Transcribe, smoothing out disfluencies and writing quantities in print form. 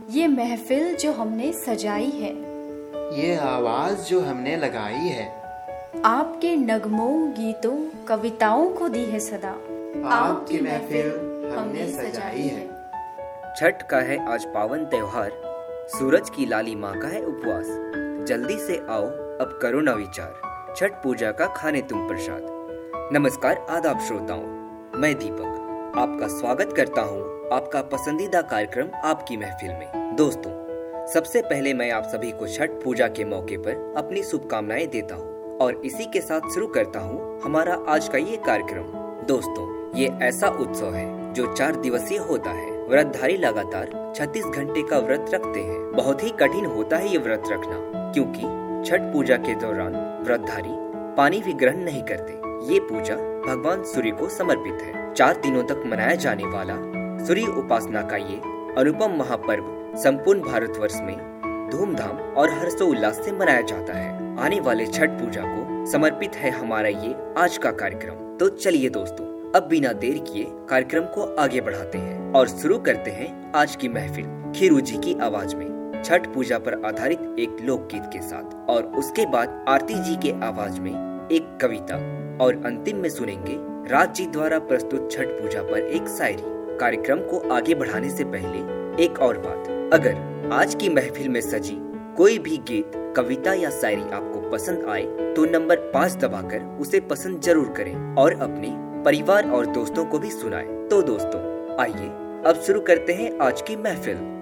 ये महफिल जो हमने सजाई है, ये आवाज जो हमने लगाई है, आपके नगमों, गीतों, कविताओं को दी है सदा। आपकी महफिल हमने सजाई है। छठ का है आज पावन त्योहार, सूरज की लाली माँ का है उपवास। जल्दी से आओ अब करो न विचार, छठ पूजा का खाने तुम प्रसाद। नमस्कार आदाब श्रोताओं, मैं दीपक आपका स्वागत करता हूँ आपका पसंदीदा कार्यक्रम आपकी महफिल में। दोस्तों, सबसे पहले मैं आप सभी को छठ पूजा के मौके पर अपनी शुभकामनाएं देता हूँ और इसी के साथ शुरू करता हूँ हमारा आज का ये कार्यक्रम। दोस्तों, ये ऐसा उत्सव है जो 4 दिवसीय होता है। व्रतधारी लगातार 36 घंटे का व्रत रखते हैं। बहुत ही कठिन होता है ये व्रत रखना, क्योंकि छठ पूजा के दौरान व्रतधारी पानी भी ग्रहण नहीं करते। ये पूजा भगवान सूर्य को समर्पित है। 4 दिनों तक मनाया जाने वाला सूर्य उपासना का ये अनुपम महापर्व संपूर्ण भारतवर्ष में धूमधाम और हर्षोल्लास से मनाया जाता है। आने वाले छठ पूजा को समर्पित है हमारा ये आज का कार्यक्रम। तो चलिए दोस्तों, अब बिना देर किए कार्यक्रम को आगे बढ़ाते हैं और शुरू करते हैं आज की महफिल खीरू जी की आवाज में, छठ पूजा पर आधारित एक लोकगीत के साथ, और उसके बाद आरती जी के आवाज में एक कविता, और अंतिम में सुनेंगे राज जी द्वारा प्रस्तुत छठ पूजा पर एक शायरी। कार्यक्रम को आगे बढ़ाने से पहले एक और बात, अगर आज की महफिल में सजी कोई भी गीत, कविता या शायरी आपको पसंद आए तो नंबर 5 दबाकर उसे पसंद जरूर करें और अपने परिवार और दोस्तों को भी सुनाएं। तो दोस्तों, आइए अब शुरू करते हैं आज की महफिल।